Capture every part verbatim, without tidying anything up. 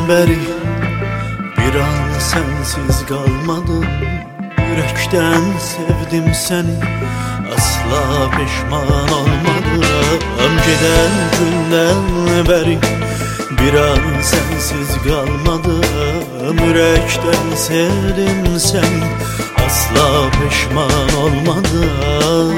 beri bir an sensiz kalmadım. Yürekten sevdim seni, asla pişman olmadım. Giden günden beri bir an sensiz kalmadım. Yürekten sevdim seni, asla pişman olmadım.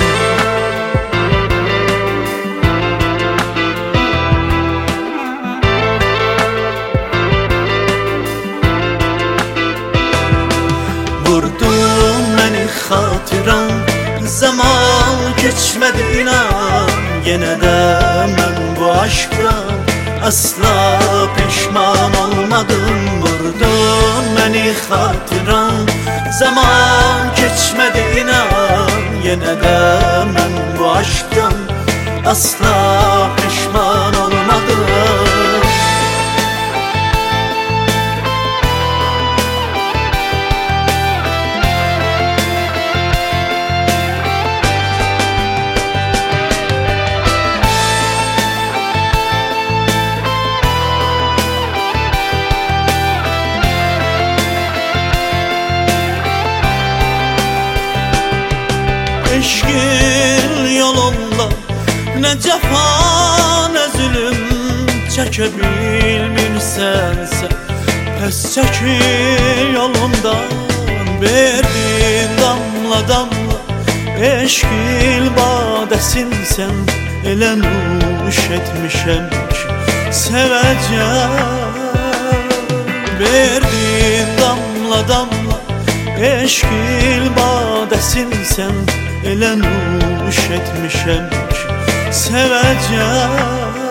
Vurdun beni hatıran, zaman geçmedi inan. Yine de ben bu aşktan asla pişman olmadım. Vurdun beni hatıran, zaman geçmedi inan. Yine de ben bu aşktan asla pişman olmadım. Eşkin yolunda ne cefa ne zulüm çekebilmirsense, pes çekil yolundan. Verdin damla damla eşkil badesin sen, elə nuş etmişem ki seveceğim. Verdin damla damla eşkil badesin sen, elə nuş etmişem ki seveceğim.